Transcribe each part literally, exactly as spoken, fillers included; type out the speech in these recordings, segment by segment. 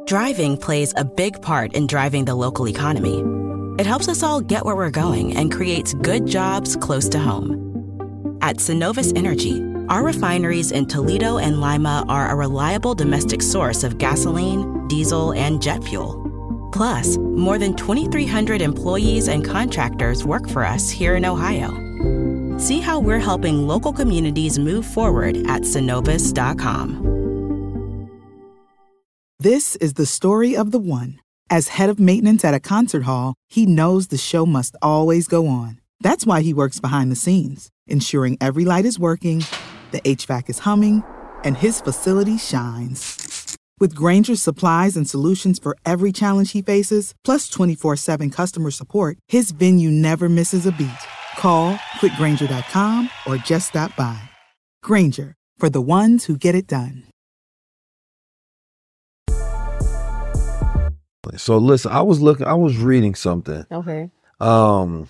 Driving plays a big part in driving the local economy. It helps us all get where we're going and creates good jobs close to home. At Synovus Energy, our refineries in Toledo and Lima are a reliable domestic source of gasoline, diesel, and jet fuel. Plus, more than twenty-three hundred employees and contractors work for us here in Ohio. See how we're helping local communities move forward at Synovus dot com. This is the story of the one. As head of maintenance at a concert hall, he knows the show must always go on. That's why he works behind the scenes, ensuring every light is working, the H V A C is humming, and his facility shines. With Grainger's supplies and solutions for every challenge he faces, plus twenty-four seven customer support, his venue never misses a beat. Call quick grainger dot com or just stop by. Grainger, for the ones who get it done. So listen, I was looking, I was reading something. Okay. Um,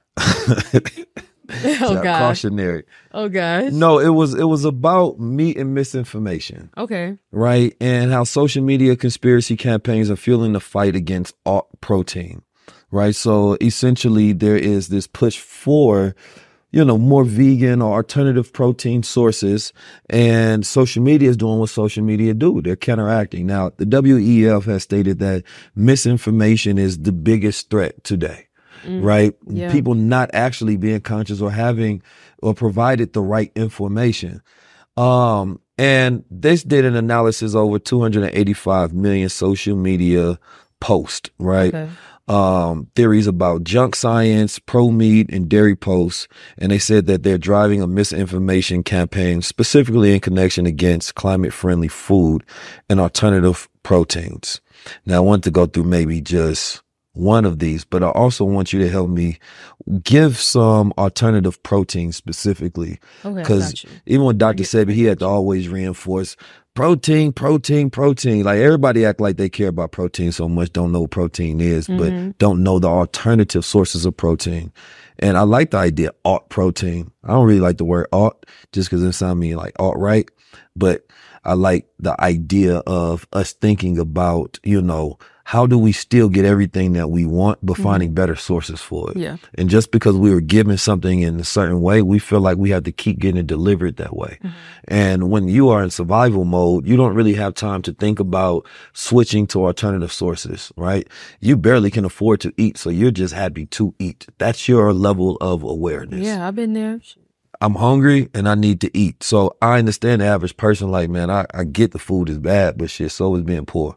oh God. Cautionary. Oh gosh. No, it was it was about meat and misinformation. Okay. Right, and how social media conspiracy campaigns are fueling the fight against alt protein. Right, so essentially there is this push for, you know, more vegan or alternative protein sources, and social media is doing what social media do. They're counteracting. Now, the W E F has stated that misinformation is the biggest threat today, mm, right? Yeah. People not actually being conscious or having or provided the right information. Um, and this did an analysis over two hundred eighty-five million social media posts, right? Okay. Um, theories about junk science, pro meat, and dairy posts. And they said that they're driving a misinformation campaign specifically in connection against climate friendly food and alternative proteins. Now, I want to go through maybe just one of these, but I also want you to help me give some alternative proteins specifically. Okay, because even with Doctor Sebi, he had to always reinforce protein, protein, protein. Like everybody act like they care about protein so much, don't know what protein is, mm-hmm. but don't know the alternative sources of protein. And I like the idea alt protein. I don't really like the word alt just because it sounds me like alt right, but I like the idea of us thinking about, you know, how do we still get everything that we want, but mm-hmm. finding better sources for it? Yeah. And just because we were given something in a certain way, we feel like we have to keep getting it delivered that way. Mm-hmm. And when you are in survival mode, you don't really have time to think about switching to alternative sources, right? You barely can afford to eat, so you're just happy to eat. That's your level of awareness. Yeah, I've been there. I'm hungry and I need to eat. So I understand the average person like, man, I, I get the food is bad, but shit, so is being poor.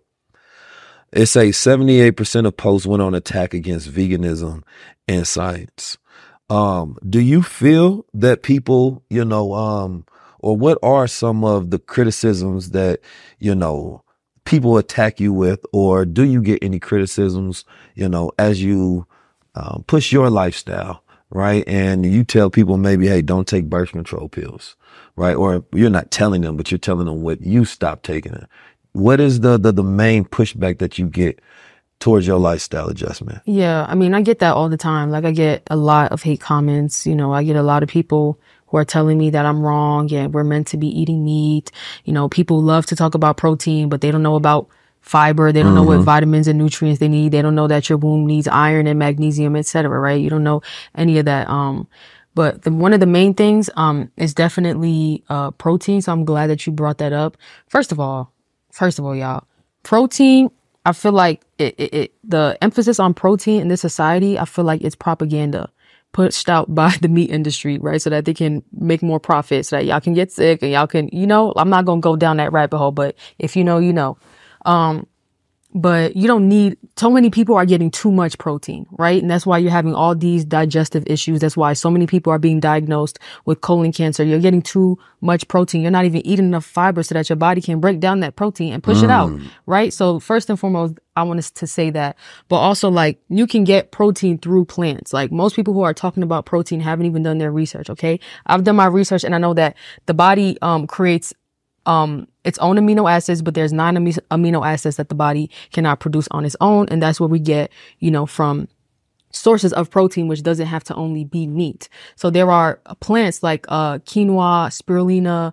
It says seventy-eight percent of posts went on attack against veganism and science. Um, do you feel that people, you know, um, or what are some of the criticisms that, you know, people attack you with, or do you get any criticisms, you know, as you um, push your lifestyle, right? And you tell people maybe, hey, don't take birth control pills, right? Or you're not telling them, but you're telling them what you stopped taking it. What is the, the the main pushback that you get towards your lifestyle adjustment? Yeah, I mean, I get that all the time. Like, I get a lot of hate comments. You know, I get a lot of people who are telling me that I'm wrong. Yeah, we're meant to be eating meat. You know, people love to talk about protein, but they don't know about fiber. They don't mm-hmm. know what vitamins and nutrients they need. They don't know that your womb needs iron and magnesium, et cetera, right? You don't know any of that. Um, But the, one of the main things um is definitely uh protein. So I'm glad that you brought that up. First of all, First of all, y'all, protein, I feel like it, it, it, the emphasis on protein in this society, I feel like it's propaganda pushed out by the meat industry, right? So that they can make more profits, so that y'all can get sick and y'all can, you know, I'm not going to go down that rabbit hole, but if you know, you know. Um, but you don't need, so many people are getting too much protein, right? And that's why you're having all these digestive issues. That's why so many people are being diagnosed with colon cancer. You're getting too much protein. You're not even eating enough fiber so that your body can break down that protein and push mm. it out, right? So first and foremost, I want us to say that. But also, like, you can get protein through plants. Like, most people who are talking about protein haven't even done their research, okay? I've done my research, and I know that the body um creates um its own amino acids, but there's nine am- amino acids that the body cannot produce on its own. And that's where we get, you know, from sources of protein, which doesn't have to only be meat. So there are plants like uh quinoa, spirulina,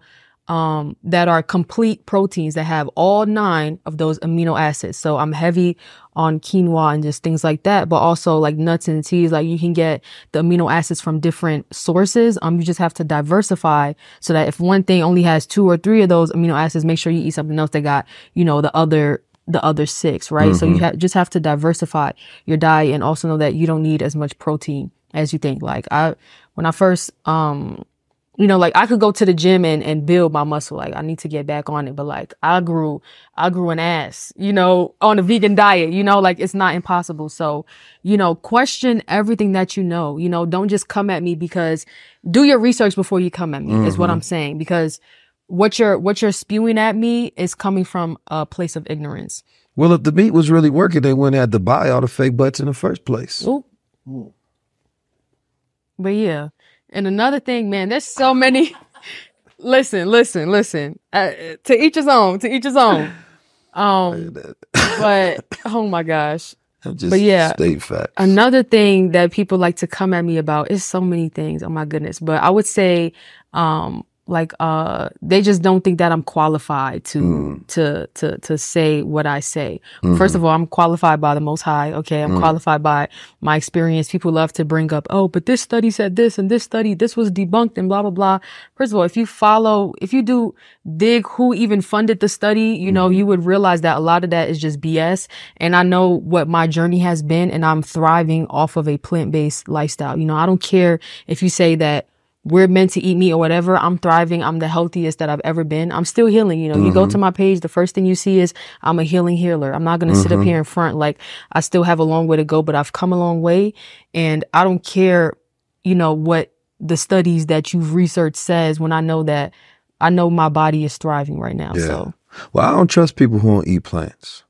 um, that are complete proteins that have all nine of those amino acids. So I'm heavy on quinoa and just things like that, but also like nuts and seeds. Like you can get the amino acids from different sources. Um, you just have to diversify so that if one thing only has two or three of those amino acids, make sure you eat something else that got, you know, the other the other six, right? Mm-hmm. So you ha- just have to diversify your diet and also know that you don't need as much protein as you think. Like I, when I first, um, you know, like I could go to the gym and, and build my muscle. Like I need to get back on it. But like I grew, I grew an ass, you know, on a vegan diet, you know, like it's not impossible. So, you know, question everything that you know, you know, don't just come at me because do your research before you come at me mm-hmm. is what I'm saying. Because what you're, what you're spewing at me is coming from a place of ignorance. Well, if the meat was really working, they wouldn't have to buy all the fake butts in the first place. Ooh. But yeah. And another thing, man, there's so many. listen, listen, listen. Uh, to each his own. To each his own. Um, but oh my gosh. I'm just but yeah, state facts. Another thing that people like to come at me about is so many things. Oh my goodness. But I would say, um, like, uh, they just don't think that I'm qualified to, mm. to, to, to say what I say. Mm-hmm. First of all, I'm qualified by the Most High. Okay. I'm mm. qualified by my experience. People love to bring up, oh, but this study said this and this study, this was debunked and blah, blah, blah. First of all, if you follow, if you do dig who even funded the study, you know, mm-hmm. you would realize that a lot of that is just B S. And I know what my journey has been and I'm thriving off of a plant-based lifestyle. You know, I don't care if you say that we're meant to eat meat or whatever. I'm thriving. I'm the healthiest that I've ever been. I'm still healing. You know, mm-hmm. you go to my page, the first thing you see is I'm a healing healer. I'm not going to mm-hmm. sit up here in front like I still have a long way to go, but I've come a long way. And I don't care, you know, what the studies that you've researched says when I know that I know my body is thriving right now. Yeah. So, well, I don't trust people who don't eat plants.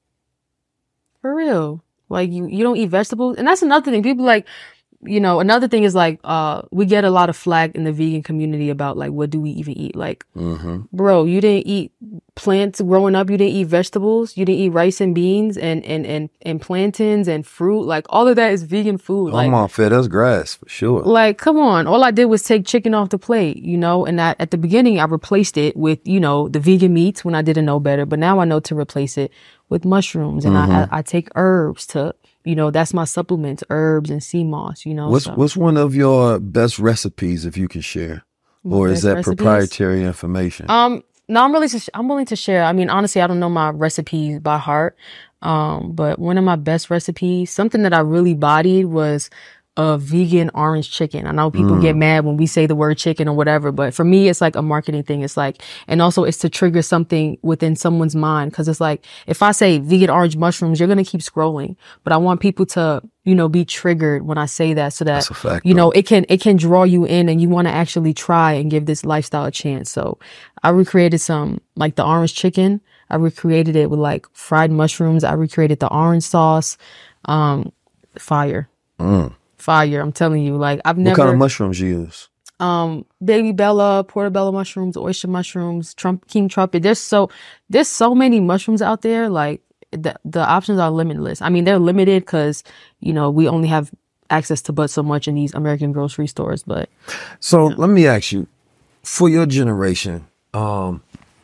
For real. Like you, you don't eat vegetables. And that's another thing. People like, you know, another thing is like, uh, we get a lot of flack in the vegan community about like, what do we even eat? Like, mm-hmm. bro, you didn't eat plants growing up. You didn't eat vegetables. You didn't eat rice and beans and, and, and, and plantains and fruit. Like all of that is vegan food. Oh, like, my fed, that's grass for sure. Like, come on. All I did was take chicken off the plate, you know, and I, at the beginning I replaced it with, you know, the vegan meats when I didn't know better. But now I know to replace it with mushrooms and mm-hmm. I, I, I take herbs to, you know, that's my supplements, herbs and sea moss, you know. What's so. what's one of your best recipes, if you can share? My or is that recipes? Proprietary information? Um, no, I'm really, I'm willing to share. I mean, honestly, I don't know my recipes by heart. Um, but one of my best recipes, something that I really bodied was a vegan orange chicken. I know people mm. get mad when we say the word chicken or whatever, but for me, it's like a marketing thing. It's like, and also it's to trigger something within someone's mind. Cause it's like, if I say vegan orange mushrooms, you're going to keep scrolling, but I want people to, you know, be triggered when I say that so that, fact, you though. know, it can, it can draw you in and you want to actually try and give this lifestyle a chance. So I recreated some, like the orange chicken. I recreated it with like fried mushrooms. I recreated the orange sauce. Um, fire. Mm. Fire, I'm telling you. Like I've never. What kind of mushrooms you use? Um, baby bella, portobello mushrooms, oyster mushrooms, trump, king trumpet. There's so there's so many mushrooms out there. Like the the options are limitless. I mean, they're limited because you know we only have access to but so much in these American grocery stores. But so you know. Let me ask you, for your generation, um,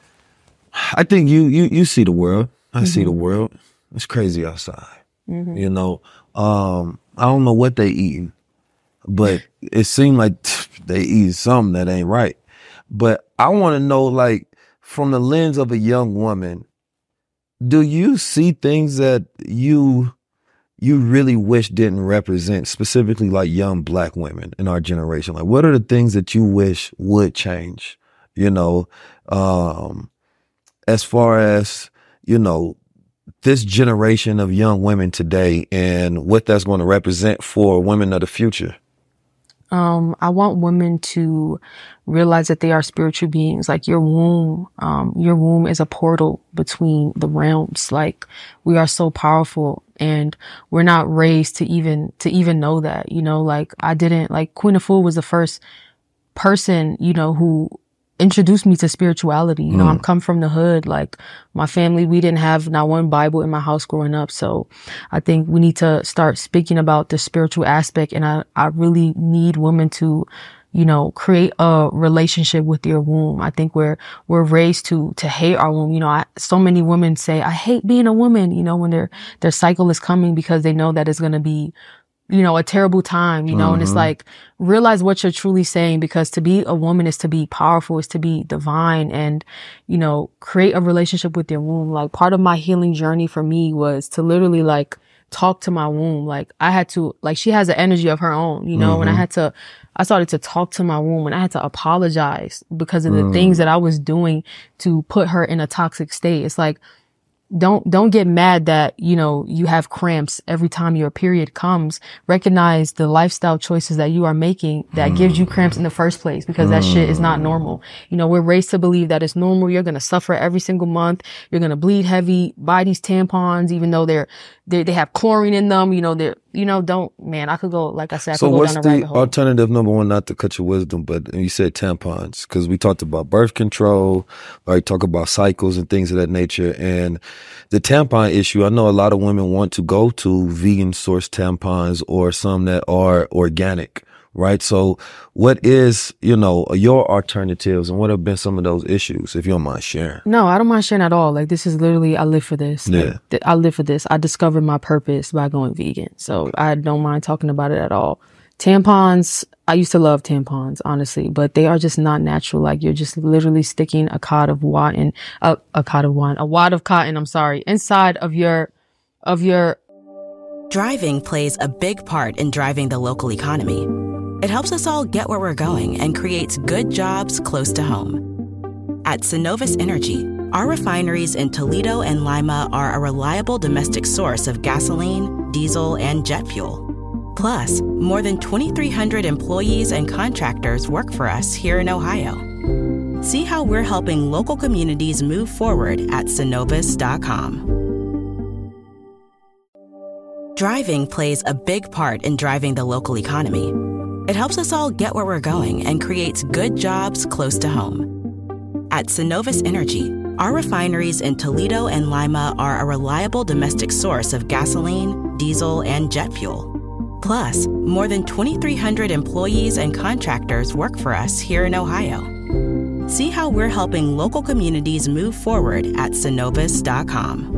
I think you you you see the world. I mm-hmm. see the world. It's crazy outside. Mm-hmm. You know. Um, I don't know what they eating, but it seemed like they eat something that ain't right. But I want to know, like, from the lens of a young woman, do you see things that you you really wish didn't represent, specifically like young black women in our generation? Like, what are the things that you wish would change? You know, um, as far as, you know, this generation of young women today and what that's going to represent for women of the future? Um, I want women to realize that they are spiritual beings. Like your womb, um, your womb is a portal between the realms. Like we are so powerful and we're not raised to even, to even know that, you know, like I didn't, like Queen Afua was the first person, you know, who introduced me to spirituality. You know, mm. I'm come from the hood. Like my family, we didn't have not one Bible in my house growing up. So I think we need to start speaking about the spiritual aspect. And I, I really need women to, you know, create a relationship with your womb. I think we're, we're raised to, to hate our womb. You know, I, so many women say, I hate being a woman, you know, when their, their cycle is coming because they know that it's going to be, you know, a terrible time, you know, mm-hmm. and it's like, realize what you're truly saying, because to be a woman is to be powerful, is to be divine, and, you know, create a relationship with your womb. Like, part of my healing journey for me was to literally like talk to my womb. Like, I had to, like, she has an energy of her own, you know, mm-hmm. and I had to, I started to talk to my womb, and I had to apologize because of the mm. things that I was doing to put her in a toxic state. It's like, Don't, don't get mad that, you know, you have cramps every time your period comes. Recognize the lifestyle choices that you are making that mm. gives you cramps in the first place, because mm. that shit is not normal. You know, we're raised to believe that it's normal. You're going to suffer every single month. You're going to bleed heavy. Buy these tampons, even though they're, they, they have chlorine in them. You know, they're, you know, don't, man, I could go, like I said, I so could go what's down a rabbit the hole. Alternative, number one, not to cut your wisdom, but you said tampons, because we talked about birth control, right? Talk about cycles and things of that nature. And the tampon issue, I know a lot of women want to go to vegan sourced tampons or some that are organic, right? So what is, you know, your alternatives, and what have been some of those issues, if you don't mind sharing? No, I don't mind sharing at all. Like, this is literally, I live for this. Yeah. Like, th- I live for this. I discovered my purpose by going vegan. So I don't mind talking about it at all. Tampons, I used to love tampons, honestly, but they are just not natural. Like, you're just literally sticking a cod of cotton, a, a cod of wine, a wad of cotton, I'm sorry, inside of your, of your. Driving plays a big part in driving the local economy. It helps us all get where we're going and creates good jobs close to home. At Synovus Energy, our refineries in Toledo and Lima are a reliable domestic source of gasoline, diesel, and jet fuel. Plus, more than twenty-three hundred employees and contractors work for us here in Ohio. See how we're helping local communities move forward at Synovus dot com. Driving plays a big part in driving the local economy. It helps us all get where we're going and creates good jobs close to home. At Synovus Energy, our refineries in Toledo and Lima are a reliable domestic source of gasoline, diesel, and jet fuel. Plus, more than twenty-three hundred employees and contractors work for us here in Ohio. See how we're helping local communities move forward at Synovus dot com.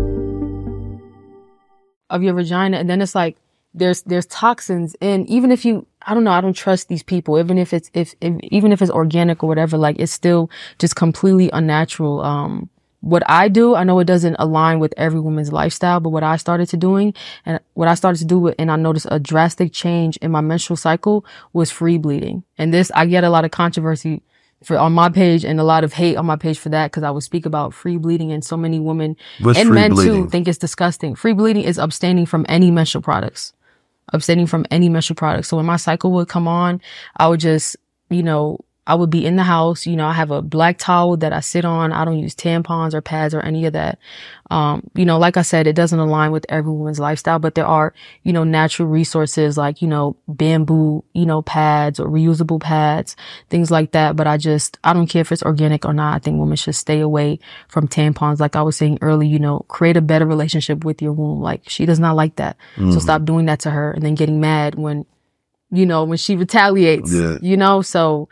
Of your vagina, and then it's like there's there's toxins in, even if you, I don't know, I don't trust these people, even if it's if, if even if it's organic or whatever, like, it's still just completely unnatural. Um what I do, I know it doesn't align with every woman's lifestyle, but what I started to doing and what I started to do, and I noticed a drastic change in my menstrual cycle, was free bleeding. And this, I get a lot of controversy for on my page and a lot of hate on my page for that, because I would speak about free bleeding, and so many women What's and men bleeding? too think it's disgusting. Free bleeding is abstaining from any menstrual products, abstaining from any menstrual products. So when my cycle would come on, I would just, you know, I would be in the house, you know, I have a black towel that I sit on. I don't use tampons or pads or any of that. Um, you know, like I said, it doesn't align with every woman's lifestyle, but there are, you know, natural resources like, you know, bamboo, you know, pads or reusable pads, things like that. But I just, I don't care if it's organic or not. I think women should stay away from tampons. Like I was saying earlier, you know, create a better relationship with your womb. Like, she does not like that. Mm-hmm. So stop doing that to her and then getting mad when, you know, when she retaliates, yeah. you know, so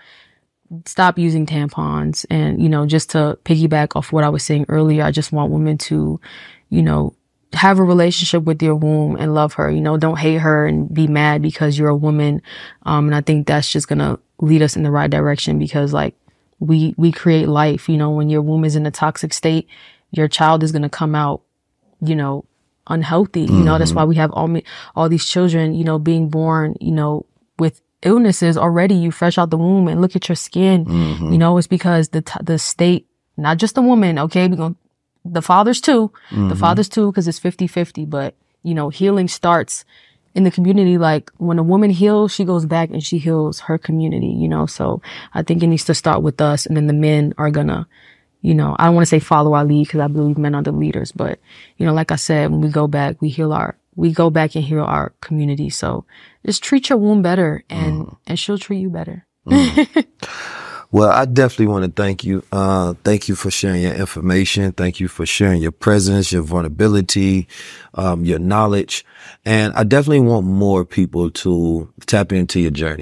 stop using tampons. And, you know, just to piggyback off what I was saying earlier, I just want women to, you know, have a relationship with your womb and love her. You know, don't hate her and be mad because you're a woman. Um, and I think that's just going to lead us in the right direction, because like we, we create life. You know, when your womb is in a toxic state, your child is going to come out, you know, unhealthy. Mm-hmm. You know, that's why we have all, all these children, you know, being born, you know, with illnesses already, you fresh out the womb, and look at your skin. Mm-hmm. You know, it's because the t- the state, not just the woman, okay, we're gonna, the fathers too, mm-hmm. the fathers too, because it's fifty-fifty, but, you know, healing starts in the community. Like, when a woman heals, she goes back and she heals her community, you know, so I think it needs to start with us, and then the men are gonna, you know, I don't want to say follow our lead, because I believe men are the leaders, but, you know, like I said, when we go back, we heal our, we go back and heal our community. So just treat your womb better, and, mm. and she'll treat you better. Mm. Well, I definitely want to thank you. Uh, thank you for sharing your information. Thank you for sharing your presence, your vulnerability, um, your knowledge. And I definitely want more people to tap into your journey.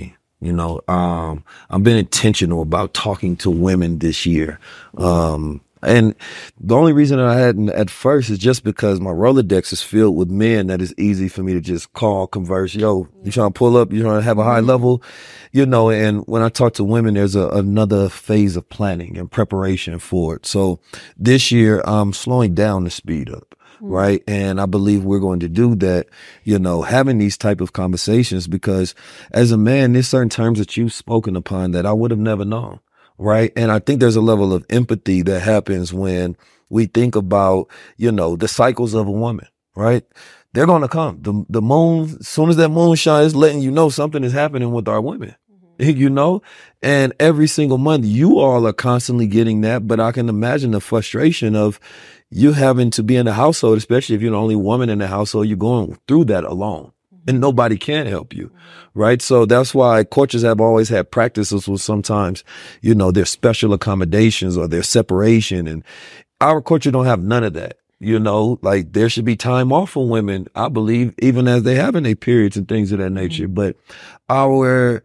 You know, um, I've been intentional about talking to women this year. Um, and the only reason that I hadn't at first is just because my Rolodex is filled with men that it's easy for me to just call, converse. Yo, you trying to pull up? You trying to have a high level? You know, and when I talk to women, there's a, another phase of planning and preparation for it. So this year, I'm slowing down the speed up. Right. And I believe we're going to do that, you know, having these type of conversations, because as a man, there's certain terms that you've spoken upon that I would have never known. Right. And I think there's a level of empathy that happens when we think about, you know, the cycles of a woman. Right. They're going to come. The, the moon, as soon as that moon shines, letting you know something is happening with our women. You know, and every single month you all are constantly getting that. But I can imagine the frustration of you having to be in the household, especially if you're the only woman in the household, you're going through that alone and nobody can help you. Right. So that's why coaches have always had practices with sometimes, you know, there's special accommodations or there's separation, and our culture don't have none of that. You know, like there should be time off for women, I believe, even as they have in their periods and things of that nature. Mm-hmm. But our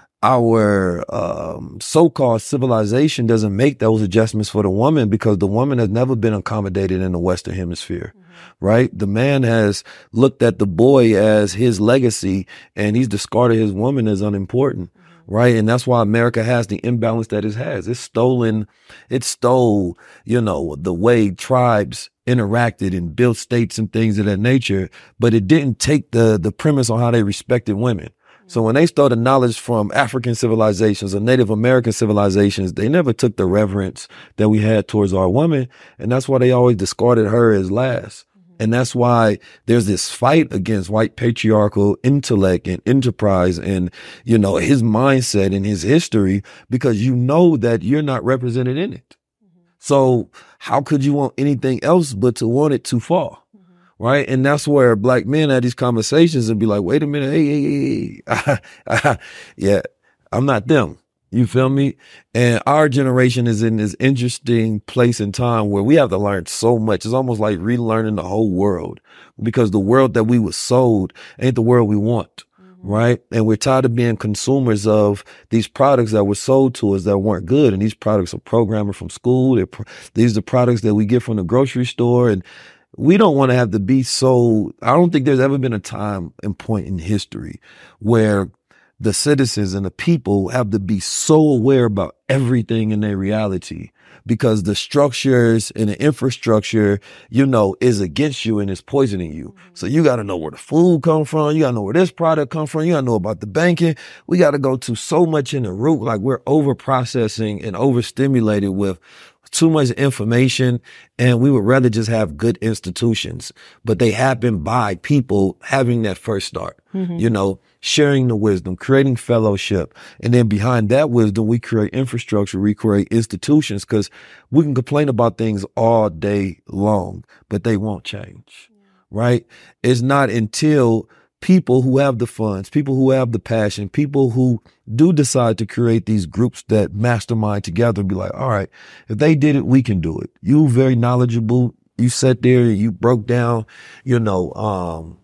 Our um, so-called civilization doesn't make those adjustments for the woman, because the woman has never been accommodated in the Western Hemisphere, mm-hmm. right? The man has looked at the boy as his legacy, and he's discarded his woman as unimportant, mm-hmm. right? And that's why America has the imbalance that it has. It's stolen, it stole, you know, the way tribes interacted and built states and things of that nature, but it didn't take the the premise on how they respected women. So when they stole the knowledge from African civilizations or Native American civilizations, they never took the reverence that we had towards our woman. And that's why they always discarded her as last. Mm-hmm. And that's why there's this fight against white patriarchal intellect and enterprise and, you know, his mindset and his history, because you know that you're not represented in it. Mm-hmm. So how could you want anything else but to want it to fall? Right. And that's where black men had these conversations and be like, wait a minute. Hey, hey, hey, hey. Yeah, I'm not them. You feel me? And our generation is in this interesting place in time where we have to learn so much. It's almost like relearning the whole world, because the world that we were sold ain't the world we want. Mm-hmm. Right. And we're tired of being consumers of these products that were sold to us that weren't good. And these products are programmed from school. They're pro- these are the products that we get from the grocery store. And we don't want to have to be so, I don't think there's ever been a time and point in history where the citizens and the people have to be so aware about everything in their reality, because the structures and the infrastructure, you know, is against you and is poisoning you. Mm-hmm. So you got to know where the food come from. You got to know where this product come from. You got to know about the banking. We got to go to so much in the root. Like we're over processing and overstimulated with too much information, and we would rather just have good institutions, but they happen by people having that first start, mm-hmm. you know, sharing the wisdom, creating fellowship. And then behind that wisdom, we create infrastructure, we create institutions, because we can complain about things all day long, but they won't change, yeah. right? It's not until people who have the funds, people who have the passion, people who do decide to create these groups that mastermind together and be like, all right, if they did it, we can do it. You very knowledgeable. You sat there and you broke down, you know, um,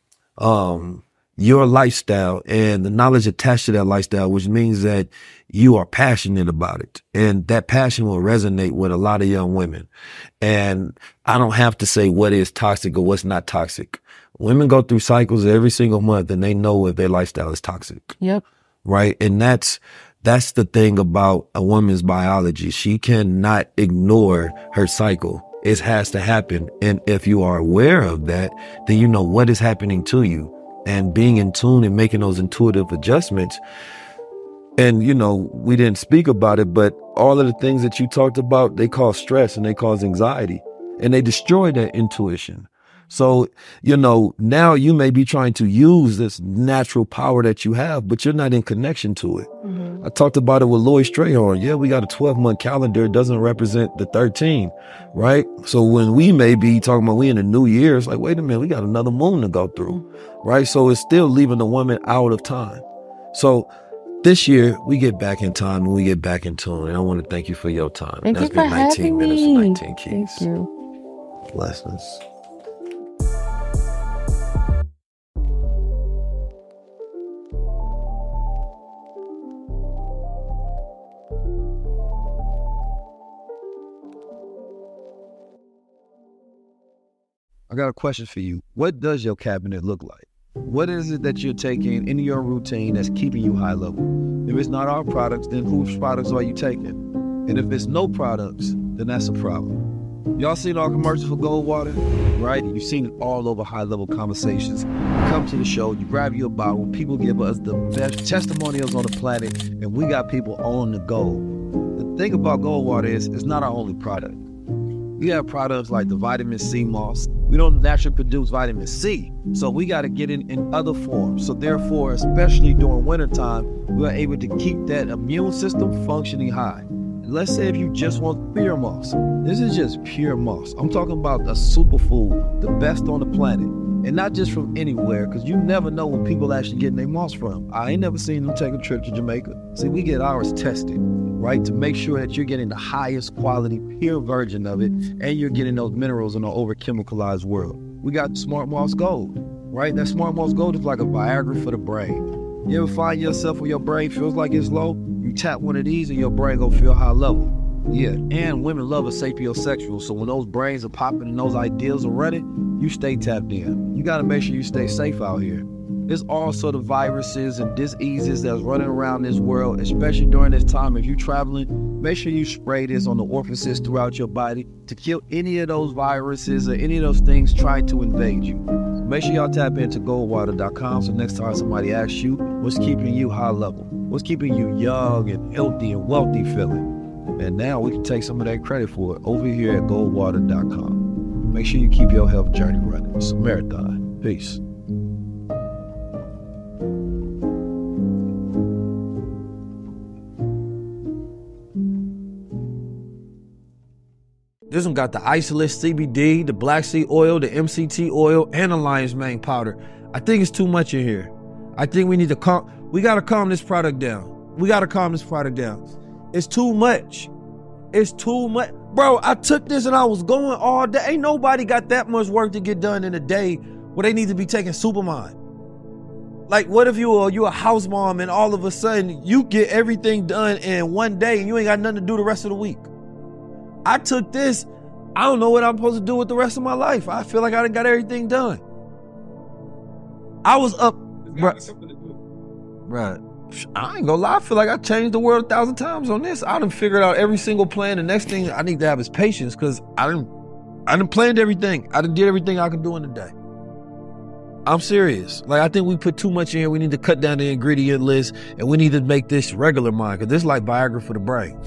um, your lifestyle and the knowledge attached to that lifestyle, which means that you are passionate about it. And that passion will resonate with a lot of young women. And I don't have to say what is toxic or what's not toxic. Women go through cycles every single month, and they know if their lifestyle is toxic. Yep. Right. And that's, that's the thing about a woman's biology. She cannot ignore her cycle. It has to happen. And if you are aware of that, then you know what is happening to you, and being in tune and making those intuitive adjustments. And, you know, we didn't speak about it, but all of the things that you talked about, they cause stress and they cause anxiety, and they destroy that intuition. So, you know, now you may be trying to use this natural power that you have, but you're not in connection to it. Mm-hmm. I talked about it with Lloyd Strayhorn. Yeah, we got a twelve month calendar. It doesn't represent the thirteen, right? So when we may be talking about we in the new year, it's like, wait a minute, we got another moon to go through, mm-hmm. right? So it's still leaving the woman out of time. So this year we get back in time and we get back in tune. And I want to thank you for your time. Thank That's you been for nineteen having minutes me. and nineteen keys. Thank you. Blessings. got a question for you. What does your cabinet look like? What is it that you're taking into your routine that's keeping you high level? If it's not our products, then whose products are you taking? And if it's no products, then that's a problem. Y'all seen our commercials for Goldwater, right? You've seen it all over high-level conversations. You come to the show, you grab your bottle, people give us the best testimonials on the planet, and we got people on the go. The thing about Goldwater is it's not our only product. We have products like the vitamin C moss. We don't naturally produce vitamin C, so we got to get it in other forms. So therefore, especially during wintertime, we're able to keep that immune system functioning high. Let's say if you just want pure moss. This is just pure moss. I'm talking about a superfood, the best on the planet. And not just from anywhere, because you never know where people actually getting their moss from. I ain't never seen them take a trip to Jamaica. See, we get ours tested, right? To make sure that you're getting the highest quality, pure version of it, and you're getting those minerals in an over-chemicalized world. We got Smart Moss Gold, right? That Smart Moss Gold is like a Viagra for the brain. You ever find yourself where your brain feels like it's low? You tap one of these and your brain gonna feel high level. Yeah, and women love a sapiosexual, so when those brains are popping and those ideals are running, you stay tapped in. You gotta make sure you stay safe out here. There's all sort of viruses and diseases that's running around this world, especially during this time. If you're traveling, make sure you spray this on the orifices throughout your body to kill any of those viruses or any of those things trying to invade you. So make sure y'all tap into goldwater dot com so next time somebody asks you what's keeping you high level, what's keeping you young and healthy and wealthy feeling. And now we can take some of that credit for it over here at goldwater dot com. Make sure you keep your health journey running. It's a marathon. Peace. This one got the Isolate C B D, the Black Seed Oil, the M C T oil, and the Lion's Mane powder. I think it's too much in here. I think we need to calm, we gotta calm this product down. We gotta calm this product down. It's too much. It's too much. Bro, I took this and I was going all day. Ain't nobody got that much work to get done in a day where they need to be taking Supermind. Like, what if you are you a house mom and all of a sudden you get everything done in one day and you ain't got nothing to do the rest of the week? I took this, I don't know what I'm supposed to do with the rest of my life. I feel like I done got everything done. I was up, bro. Right. I ain't gonna lie, I feel like I changed the world a thousand times on this. I done figured out every single plan. The next thing I need to have is patience, because I done, I done planned everything. I done did everything I could do in a day. I'm serious. Like, I think we put too much in here. We need to cut down the ingredient list, and we need to make this regular mind, because this is like Viagra for the brain.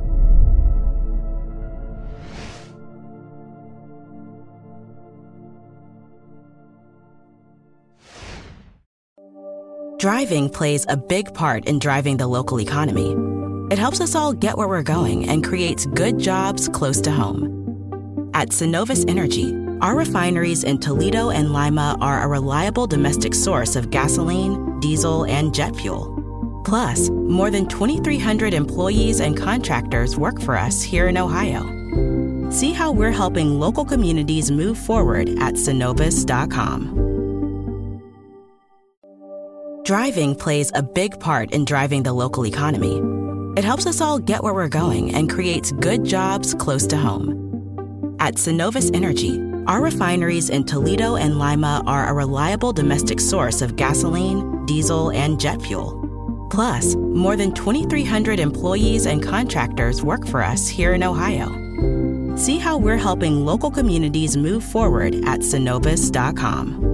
Driving plays a big part in driving the local economy. It helps us all get where we're going and creates good jobs close to home. At Synovus Energy, our refineries in Toledo and Lima are a reliable domestic source of gasoline, diesel, and jet fuel. Plus, more than twenty-three hundred employees and contractors work for us here in Ohio. See how we're helping local communities move forward at synovus dot com. Driving plays a big part in driving the local economy. It helps us all get where we're going and creates good jobs close to home. At Synovus Energy, our refineries in Toledo and Lima are a reliable domestic source of gasoline, diesel, and jet fuel. Plus, more than twenty-three hundred employees and contractors work for us here in Ohio. See how we're helping local communities move forward at synovus dot com.